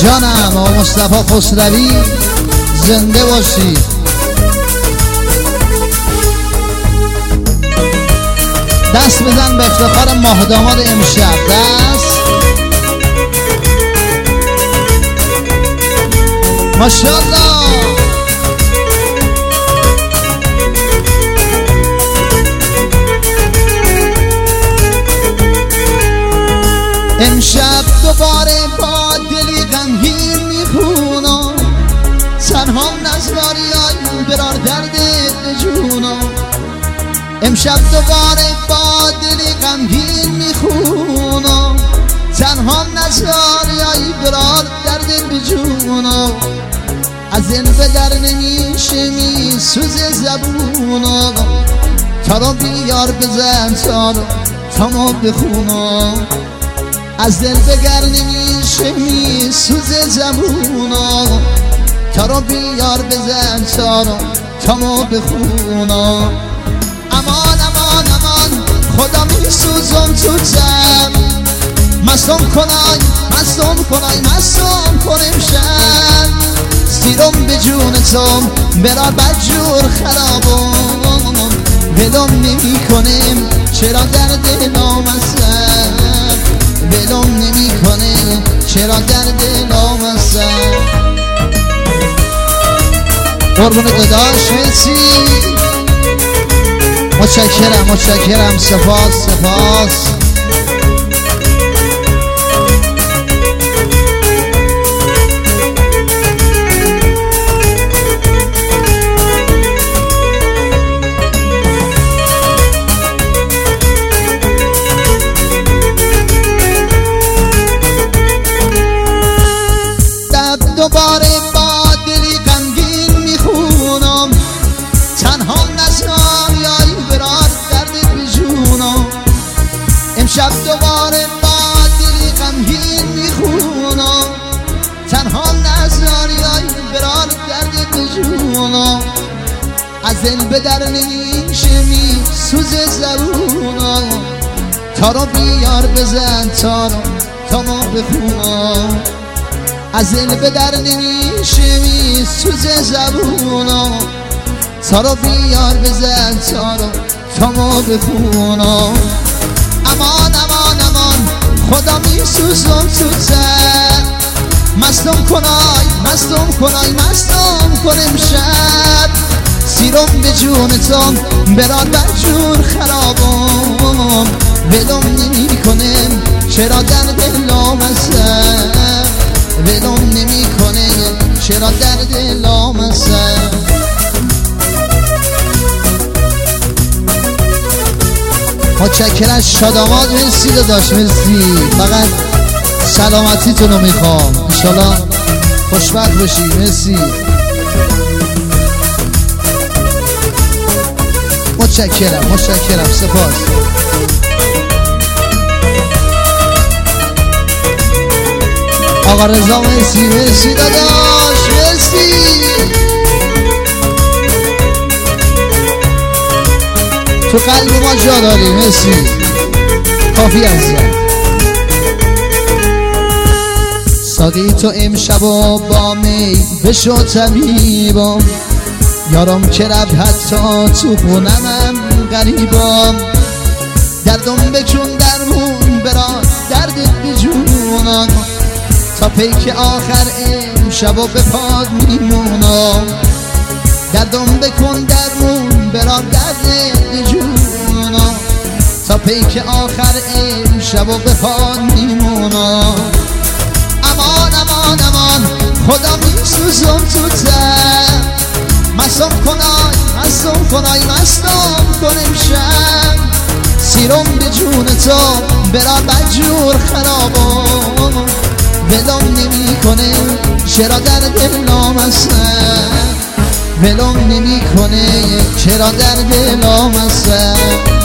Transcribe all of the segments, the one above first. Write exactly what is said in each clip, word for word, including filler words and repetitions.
جانم آقا مصطفی خسروی زنده باشید. دست بزن به افتخار ماه داماد امشب. دست ماشاءالله. امشب دوباره با دلی غمگین میخونم، تنها نزاریای برار درد جونم. امشب دوباره با دلی غمگین میخونم، تنها نزاریای برار درد جونم. از این به در نمیشه میسوزه زبونم، تا رو بیار بزن تا رو تا ما بخونم. از دل بگر نمیشه میسوزه زبونم، تا رو بیار بزن تا رو تا ما بخونم. امان امان امان خدا میسوزم تو تم، مستم کنای مستم کنای مستم کنم شد. سیرم به جون توم برار بدجور خرابم، ولم نمی کنم چرا در دلم هستم، ولم نمی کنم چرا در دلم هستم. قربون داداش مرسی، متشکرم متشکرم، سپاس سپاس. دوباره با دلی غمگین میخونم، تنها نزاریای برار درد بجونم. امشب دوباره با دلی غمگین میخونم، تنها نزاریای برار درد بجونم. از دل به در نمیشه میسوزه زبونم، تا رو بیار بزن تا رو تا ما بخونم. از دل به در نمیشه میسوزه زبونم، تا رو بیار بزن تا رو تا ما بخونم. امان امان امان خدا میسوزم تو تن، مستم کنای مستم کنای مستم کنم شب. سیرم به جون توم برار بدجور خرابم، ولم نمی کنم چرا در دلم هستم، ولم نمی کنه چرا در دلم هستم. متشکرم شاداماد مرسی داداش مرسی. فقط سلامتیتون رو میخوام، انشالله خوشبخت باشی. مرسی متشکرم متشکرم، سپاس. آقا رضا مرسی مرسی داداش مرسی. تو قلب ما جا داری مرسی، کافی عزیزم. ساقی تو امشب و با می بشو طبیبم، یارم که رفت حتی تو خونمم غریبم. دردم بکن درمون برا دردت بجونم، تا پیک آخر امشب و به پاد میمونم. دردم بکن درمون برا دردت جونم، تا پیک آخر امشب و به پاد میمونم. امان امان امان خدا میسوزم تو تن، مستم کنای مستم کنای مستم کنم شب. سیرم به جون تو برا بدجور خرابم، ولم نمی کنه چرا در دلم هستم، ولم نمی کنه چرا در دلم هستم.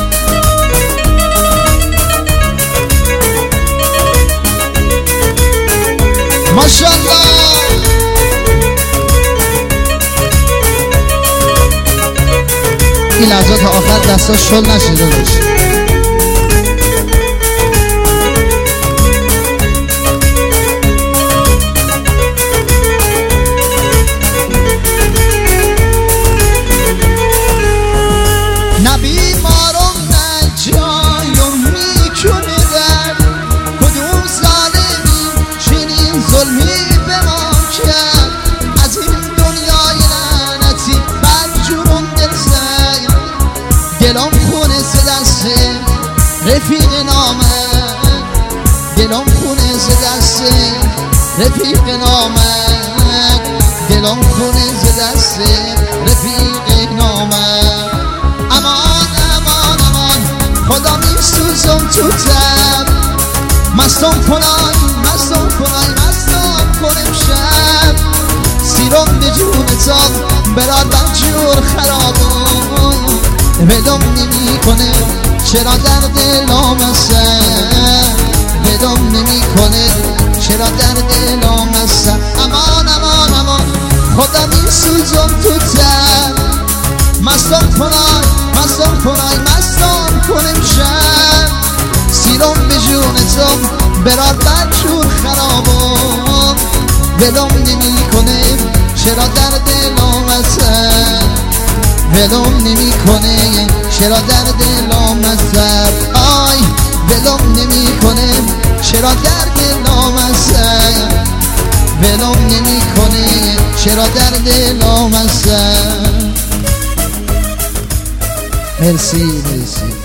ماشاءالله. این لحظات آخر دستا شل نشده باشه. رفیق نامد دلم خونه ز دست رفیق نامد دلم خونه ز دست رفیق نامد امان امان امان خدا میسوزم تو تب مستم کنای مستم کنای مستم کنم شب سیرم به جونتم براد بجور خرابم ولم نمی کنه چرا در دلم هستم ولم نمی کنه چرا در دلم هستم امان امان امان خدا میسوزم تو تب مستم کنای مستم کنای مستم کنم شب سیرم به جونتم براد بجور خرابم ولم نمی کنه چرا در دلم هستم ولم نمی کنه چرا در دلم هستم آی ولم نمی کنه چرا در دلم هستم ولم نمی کنه چرا در دلم هستم مرسی مرسی